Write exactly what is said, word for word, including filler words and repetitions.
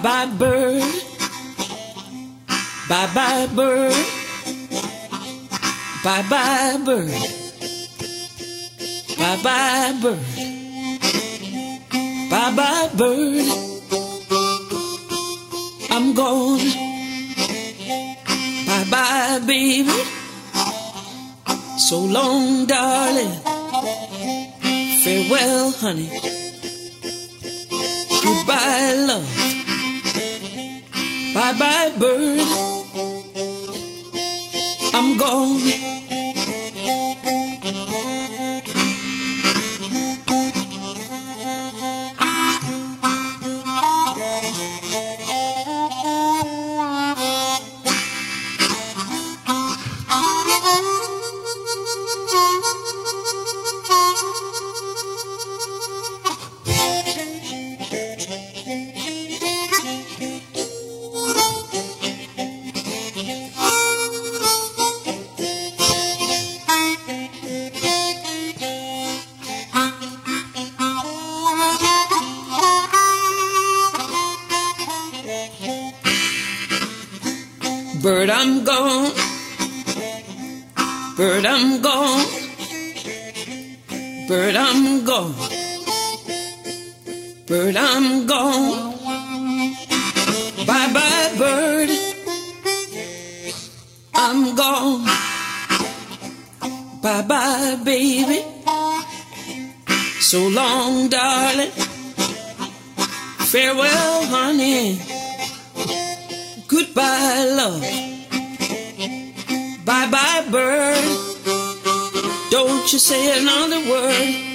bye bird, bye bye bird, bye bye bird, bye bye bird, bye bye bird. I'm gone. Bye bye baby. So long darling. Farewell honey. Goodbye love. Bye bye bird. I'm gone. Bird, I'm gone. Bird, I'm gone. Bird, I'm gone. Bird, I'm gone. Bye bye, bird. I'm gone. Bye bye, baby. So long, darling. Farewell, honey. Goodbye, love. Bye bye, bird. Don't you say another word.